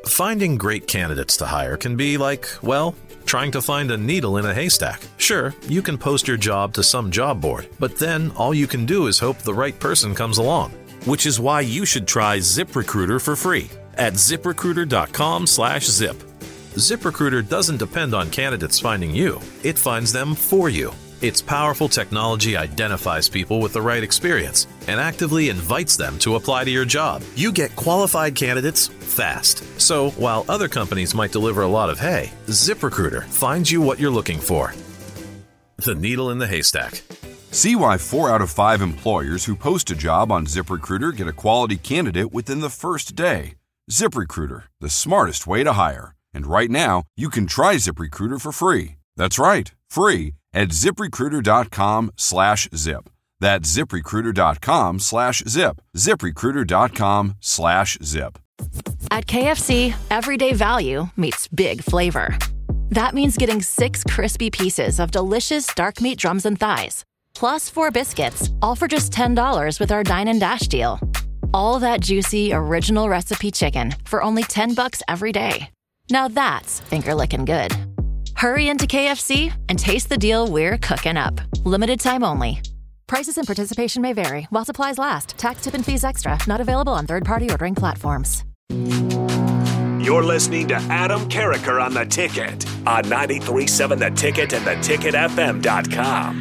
Finding great candidates to hire can be like, well, trying to find a needle in a haystack. Sure, you can post your job to some job board, but then all you can do is hope the right person comes along. Which is why you should try ZipRecruiter for free at ZipRecruiter.com/zip. ZipRecruiter doesn't depend on candidates finding you. It finds them for you. Its powerful technology identifies people with the right experience and actively invites them to apply to your job. You get qualified candidates fast. So while other companies might deliver a lot of hay, ZipRecruiter finds you what you're looking for. The needle in the haystack. See why 4 out of 5 employers who post a job on ZipRecruiter get a quality candidate within the first day. ZipRecruiter, the smartest way to hire. And right now, you can try ZipRecruiter for free. That's right, free at ZipRecruiter.com/zip. That's ZipRecruiter.com/zip. ZipRecruiter.com/zip. At KFC, everyday value meets big flavor. That means getting 6 crispy pieces of delicious dark meat drums and thighs, plus 4 biscuits, all for just $10 with our Dine and Dash deal. All that juicy, original recipe chicken for only $10 every day. Now that's finger-licking good. Hurry into KFC and taste the deal we're cooking up. Limited time only. Prices and participation may vary while supplies last. Tax, tip, and fees extra. Not available on third-party ordering platforms. You're listening to Adam Carriker on The Ticket on 93.7 The Ticket and theticketfm.com.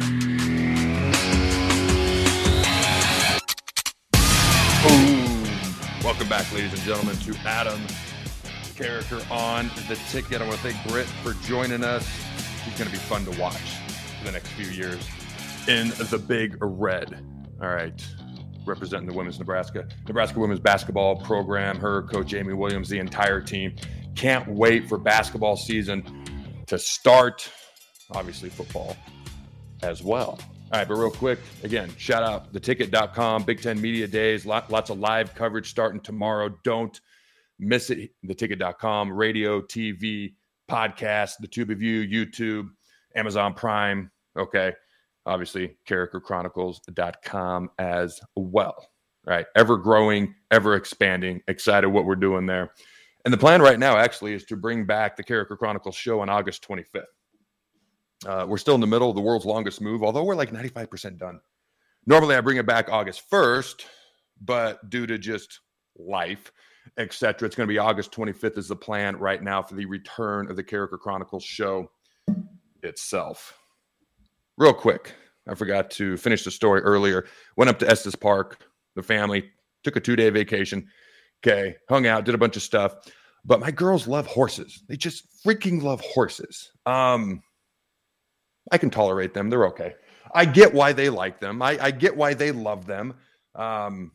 Boom. Welcome back, ladies and gentlemen, to Adam Carriker on The Ticket. I want to thank Britt for joining us. He's going to be fun to watch for the next few years in the Big Red. All right. Representing the women's Nebraska women's basketball program, her coach Amy Williams, the entire team. Can't wait for basketball season to start. Obviously football as well. All right, but real quick, again, shout out theticket.com, Big Ten Media Days, lots of live coverage starting tomorrow. Don't miss it. Theticket.com, radio, TV, podcast, the tube of you, YouTube, Amazon Prime. Okay. Obviously, CarrikerChronicles.com as well. All right. Ever growing, ever expanding. Excited what we're doing there. And the plan right now actually is to bring back the Carriker Chronicles show on August 25th. We're still in the middle of the world's longest move, although we're like 95% done. Normally, I bring it back August 1st, but due to just life, etc., it's going to be August 25th is the plan right now for the return of the Carriker Chronicles show itself. Real quick, I forgot to finish the story earlier. Went up to Estes Park, the family, took a 2-day vacation. Okay, hung out, did a bunch of stuff. But my girls love horses. They just freaking love horses. I can tolerate them. They're okay. I get why they like them. I get why they love them. I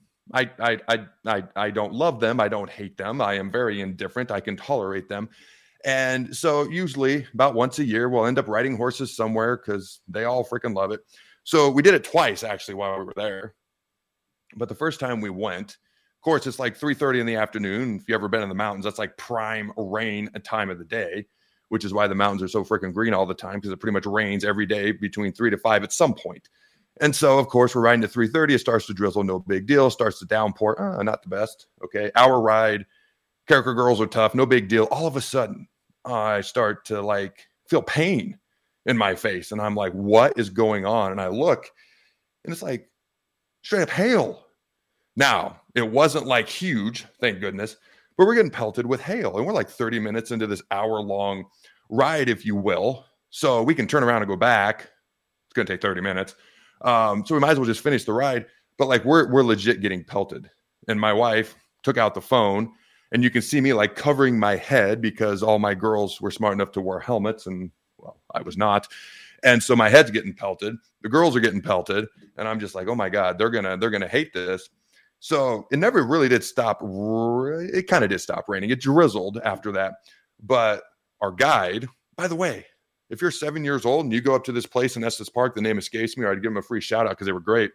don't love them. I don't hate them. I am very indifferent. I can tolerate them. And so usually about once a year, we'll end up riding horses somewhere because they all freaking love it. So we did it twice, actually, while we were there. But the first time we went, of course, it's like 3:30 in the afternoon. If you've ever been in the mountains, that's like prime rain time of the day, which is why the mountains are so freaking green all the time, because it pretty much rains every day between 3 to 5 at some point. And so, of course, we're riding to 3:30. It starts to drizzle, no big deal. Starts to downpour, not the best. Okay, hour ride. Carriker girls are tough, no big deal. All of a sudden, I start to like feel pain in my face. And I'm like, what is going on? And I look, and it's like straight up hail. Now, it wasn't like huge, thank goodness, but we're getting pelted with hail. And we're like 30 minutes into this hour-long ride, if you will. So we can turn around and go back. It's going to take 30 minutes. So we might as well just finish the ride. But like we're legit getting pelted. And my wife took out the phone, and you can see me like covering my head because all my girls were smart enough to wear helmets, and well, I was not. And so my head's getting pelted. The girls are getting pelted, and I'm just like, oh my God, they're gonna hate this. So it never really did stop. It kind of did stop raining. It drizzled after that. But our guide, by the way, if you're 7 years old and you go up to this place in Estes Park, the name escapes me, or I'd give them a free shout out because they were great.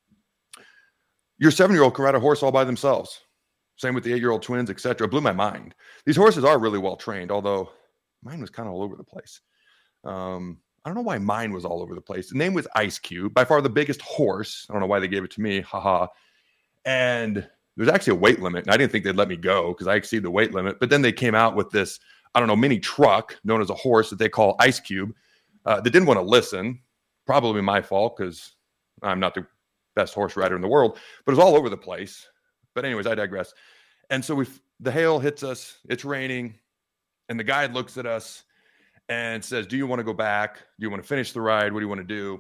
Your 7-year-old can ride a horse all by themselves. Same with the 8-year-old twins, etc. It blew my mind. These horses are really well trained, although mine was kind of all over the place. I don't know why mine was all over the place. The name was Ice Cube, by far the biggest horse. I don't know why they gave it to me. Haha. And there's actually a weight limit. And I didn't think they'd let me go because I exceeded the weight limit. But then they came out with this, I don't know, mini truck known as a horse that they call Ice Cube. They didn't want to listen. Probably my fault because I'm not the best horse rider in the world, but it was all over the place. But anyways, I digress. And so the hail hits us. It's raining. And the guide looks at us and says, do you want to go back? Do you want to finish the ride? What do you want to do?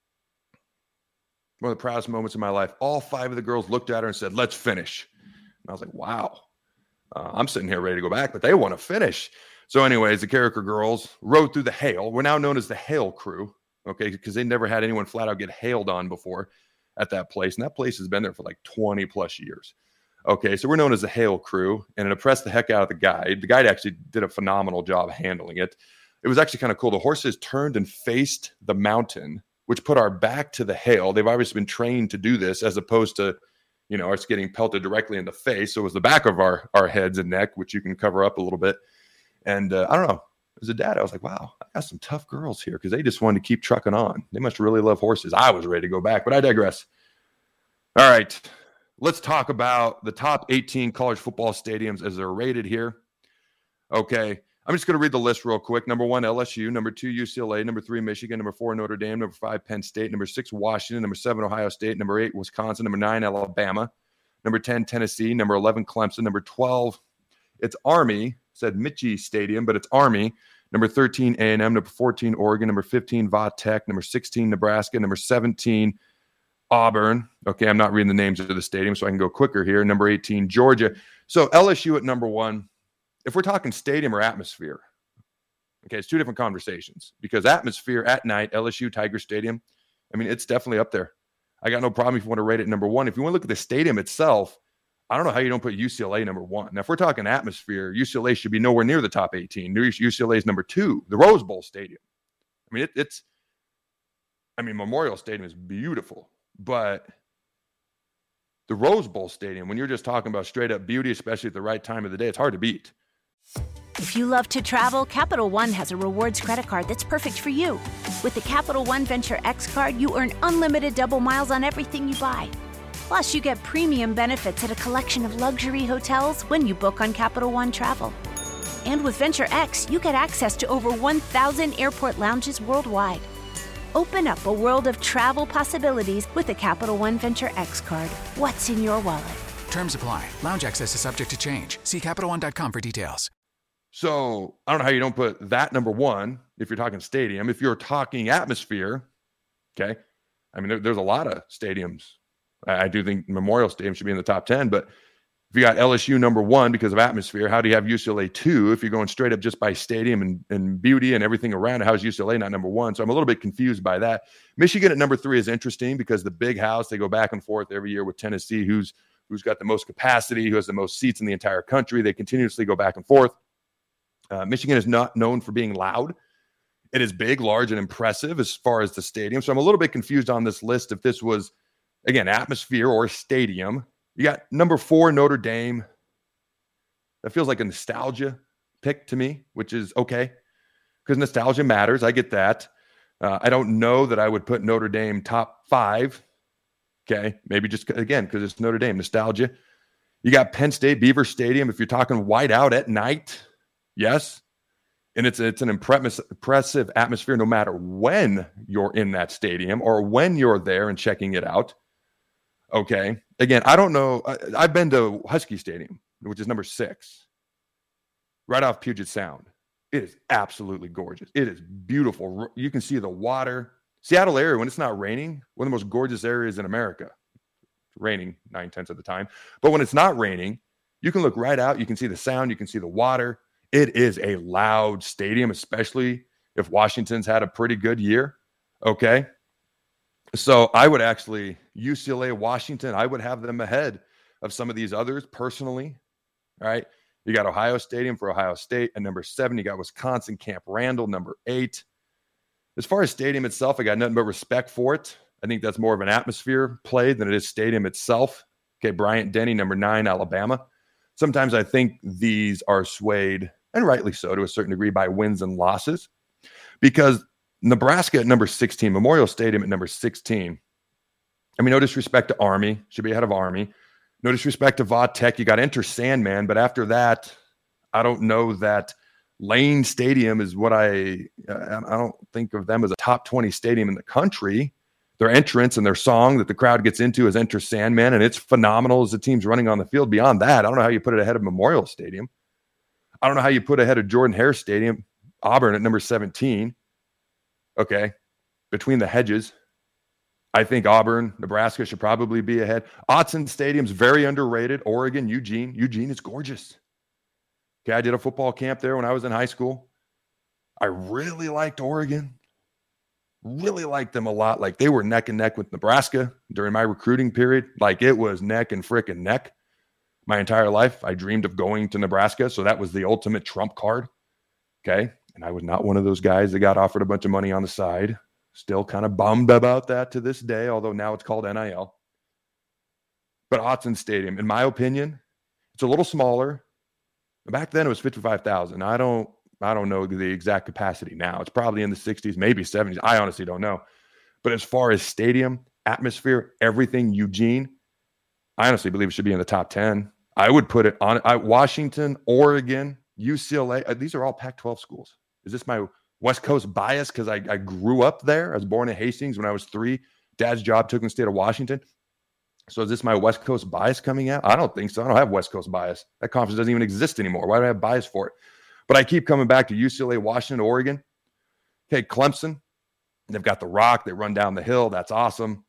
One of the proudest moments of my life. All 5 of the girls looked at her and said, let's finish. And I was like, wow, I'm sitting here ready to go back, but they want to finish. So anyways, the Carriker girls rode through the hail. We're now known as the Hail Crew, okay, because they never had anyone flat out get hailed on before at that place. And that place has been there for like 20 plus years. Okay, so we're known as the Hail Crew, and it impressed the heck out of the guide. The guide actually did a phenomenal job handling it. It was actually kind of cool. The horses turned and faced the mountain, which put our back to the hail. They've obviously been trained to do this as opposed to, us getting pelted directly in the face. So it was the back of our heads and neck, which you can cover up a little bit. And I don't know, as a dad, I was like, wow, I got some tough girls here because they just wanted to keep trucking on. They must really love horses. I was ready to go back, but I digress. All right, let's talk about the top 18 college football stadiums as they're rated here. Okay. I'm just going to read the list real quick. Number 1, LSU. Number 2, UCLA. Number 3, Michigan. Number 4, Notre Dame. Number 5, Penn State. Number 6, Washington. Number 7, Ohio State. Number 8, Wisconsin. Number 9, Alabama. Number 10, Tennessee. Number 11, Clemson. Number 12, it's Army. Said Michie Stadium, but it's Army. Number 13, A&M. Number 14, Oregon. Number 15, Va Tech. Number 16, Nebraska. Number 17, Auburn. Okay, I'm not reading the names of the stadium, so I can go quicker here. Number 18, Georgia. So LSU at number 1. If we're talking stadium or atmosphere, okay, it's 2 different conversations because atmosphere at night, LSU Tiger Stadium, I mean, it's definitely up there. I got no problem if you want to rate it number 1. If you want to look at the stadium itself, I don't know how you don't put UCLA number 1. Now, if we're talking atmosphere, UCLA should be nowhere near the top 18. UCLA is number 2, the Rose Bowl Stadium. I mean, Memorial Stadium is beautiful, but the Rose Bowl Stadium, when you're just talking about straight up beauty, especially at the right time of the day, it's hard to beat. If you love to travel, Capital One has a rewards credit card that's perfect for you. With the Capital One Venture X card, you earn unlimited double miles on everything you buy. Plus, you get premium benefits at a collection of luxury hotels when you book on Capital One Travel. And with Venture X, you get access to over 1,000 airport lounges worldwide. Open up a world of travel possibilities with the Capital One Venture X card. What's in your wallet? Terms apply. Lounge access is subject to change. See CapitalOne.com for details. So I don't know how you don't put that number 1 if you're talking stadium. If you're talking atmosphere, okay, I mean, there's a lot of stadiums. I do think Memorial Stadium should be in the top 10, but if you got LSU number 1 because of atmosphere, how do you have UCLA 2 if you're going straight up just by stadium and beauty and everything around it? How is UCLA not number 1? So I'm a little bit confused by that. Michigan at number 3 is interesting because the big house, they go back and forth every year with Tennessee, who's got the most capacity, who has the most seats in the entire country. They continuously go back and forth. Michigan is not known for being loud. It is big, large, and impressive as far as the stadium. So I'm a little bit confused on this list if this was, again, atmosphere or stadium. You got number 4, Notre Dame. That feels like a nostalgia pick to me, which is okay because nostalgia matters. I get that. I don't know that I would put Notre Dame top 5. Okay, maybe just, again, because it's Notre Dame, nostalgia. You got Penn State, Beaver Stadium. If you're talking white out at night, yes. And it's an impressive atmosphere no matter when you're in that stadium or when you're there and checking it out. Okay. Again, I don't know. I've been to Husky Stadium, which is number 6, right off Puget Sound. It is absolutely gorgeous. It is beautiful. You can see the water. Seattle area, when it's not raining, one of the most gorgeous areas in America. It's raining 9/10 of the time. But when it's not raining, you can look right out. You can see the sound. You can see the water. It is a loud stadium, especially if Washington's had a pretty good year. Okay. So I would actually, UCLA, Washington, I would have them ahead of some of these others personally. All right. You got Ohio Stadium for Ohio State at number 7. You got Wisconsin Camp Randall, number 8. As far as stadium itself, I got nothing but respect for it. I think that's more of an atmosphere play than it is stadium itself. Okay, Bryant-Denny, number 9, Alabama. Sometimes I think these are swayed, and rightly so to a certain degree, by wins and losses. Because Nebraska at number 16, Memorial Stadium at number 16. I mean, no disrespect to Army, should be ahead of Army. No disrespect to Va Tech. You got Enter Sandman, but after that, I don't know that Lane Stadium is what I don't think of them as a top 20 stadium in the country. Their entrance and their song that the crowd gets into is Enter Sandman, and it's phenomenal as the team's running on the field. Beyond that, I don't know how you put it ahead of Memorial Stadium. I don't know how you put ahead of Jordan-Hare Stadium, Auburn at number 17. Okay, between the hedges. I think Auburn, Nebraska should probably be ahead. Autzen Stadium's very underrated. Oregon, Eugene. Eugene is gorgeous. Okay, I did a football camp there when I was in high school. I really liked Oregon. Really liked them a lot. Like, they were neck and neck with Nebraska during my recruiting period. Like, it was neck and frickin' neck. My entire life, I dreamed of going to Nebraska, so that was the ultimate trump card. Okay, and I was not one of those guys that got offered a bunch of money on the side. Still kind of bummed about that to this day, although now it's called NIL. But Autzen Stadium, in my opinion, it's a little smaller. Back then it was 55,000. I don't know the exact capacity now. It's probably in the 60s, maybe 70s. I honestly don't know. But as far as stadium, atmosphere, everything, Eugene, I honestly believe it should be in the top 10. I would put it on Washington, Oregon, UCLA. These are all Pac-12 schools. Is this my West Coast bias because I grew up there? I was born in Hastings when I was 3. Dad's job took me to the state of Washington. So is this my West Coast bias coming out? I don't think so. I don't have West Coast bias. That conference doesn't even exist anymore. Why do I have bias for it? But I keep coming back to UCLA, Washington, Oregon. Okay, Clemson. They've got the Rock. They run down the hill. That's awesome.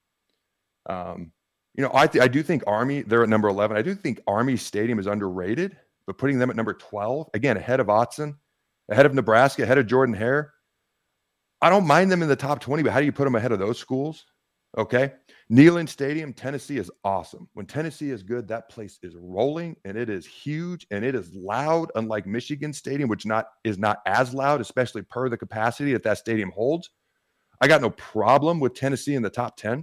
I do think Army, they're at number 11. I do think Army Stadium is underrated, but putting them at number 12, again, ahead of Autzen, ahead of Nebraska, ahead of Jordan-Hare. I don't mind them in the top 20, but how do you put them ahead of those schools? Okay. Neyland Stadium, Tennessee is awesome. When Tennessee is good, that place is rolling and it is huge and it is loud, unlike Michigan Stadium, which is not as loud, especially per the capacity that stadium holds. I got no problem with Tennessee in the top 10.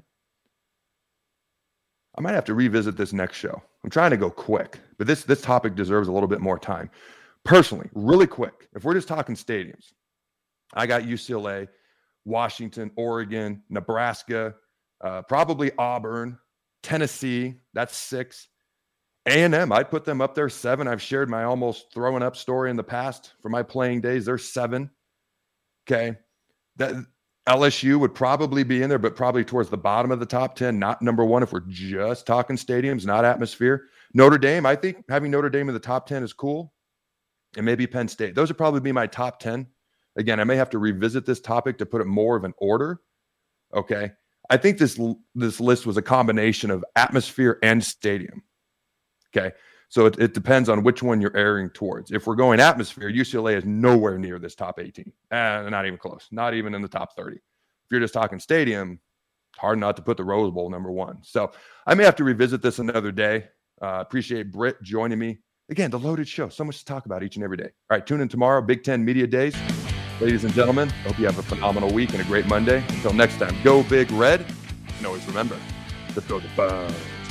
I might have to revisit this next show. I'm trying to go quick, but this topic deserves a little bit more time. Personally, really quick, if we're just talking stadiums, I got UCLA, Washington, Oregon, Nebraska, probably Auburn, Tennessee, that's 6. A&M, I'd put them up there 7. I've shared my almost throwing up story in the past from my playing days. They're 7. Okay. That LSU would probably be in there, but probably towards the bottom of the top 10, not number 1 if we're just talking stadiums, not atmosphere. Notre Dame, I think having Notre Dame in the top 10 is cool. And maybe Penn State. Those would probably be my top 10. Again, I may have to revisit this topic to put it more of an order. Okay. I think this list was a combination of atmosphere and stadium. Okay. So it depends on which one you're erring towards. If we're going atmosphere, UCLA is nowhere near this top 18. Not even close. Not even in the top 30. If you're just talking stadium, it's hard not to put the Rose Bowl number 1. So I may have to revisit this another day. Appreciate Britt joining me. Again, the Loaded Show. So much to talk about each and every day. All right, tune in tomorrow, Big Ten Media Days. Ladies and gentlemen, hope you have a phenomenal week and a great Monday. Until next time, go Big Red. And always remember, let's go the Birds.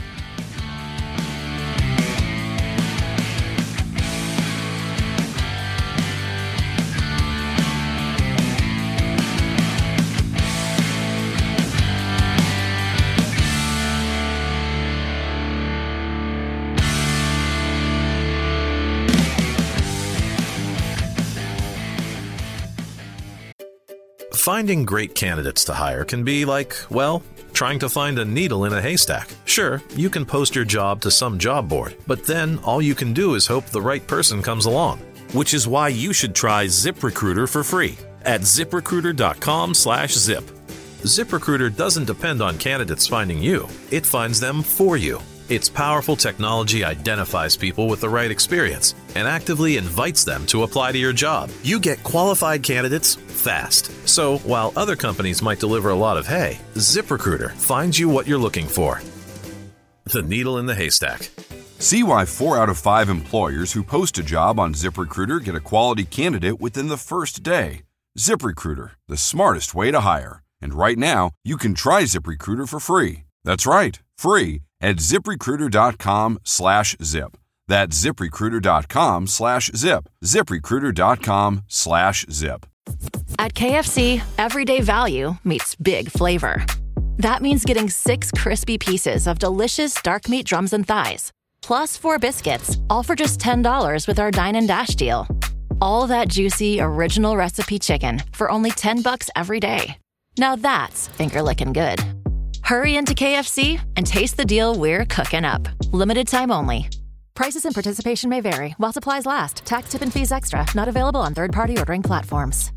Finding great candidates to hire can be like, well, trying to find a needle in a haystack. Sure, you can post your job to some job board, but then all you can do is hope the right person comes along. Which is why you should try ZipRecruiter for free at ZipRecruiter.com/zip. ZipRecruiter doesn't depend on candidates finding you. It finds them for you. Its powerful technology identifies people with the right experience and actively invites them to apply to your job. You get qualified candidates fast. So while other companies might deliver a lot of hay, ZipRecruiter finds you what you're looking for. The needle in the haystack. See why 4 out of 5 employers who post a job on ZipRecruiter get a quality candidate within the first day. ZipRecruiter, the smartest way to hire. And right now, you can try ZipRecruiter for free. That's right, free at ZipRecruiter.com/zip. That's ZipRecruiter.com/zip. ZipRecruiter.com/zip. At KFC, everyday value meets big flavor. That means getting 6 crispy pieces of delicious dark meat drums and thighs, plus 4 biscuits, all for just $10 with our Dine and Dash deal. All that juicy, original recipe chicken for only $10 every day. Now that's finger-licking good. Hurry into KFC and taste the deal we're cooking up. Limited time only. Prices and participation may vary while supplies last. Tax, tip, and fees extra. Not available on third-party ordering platforms.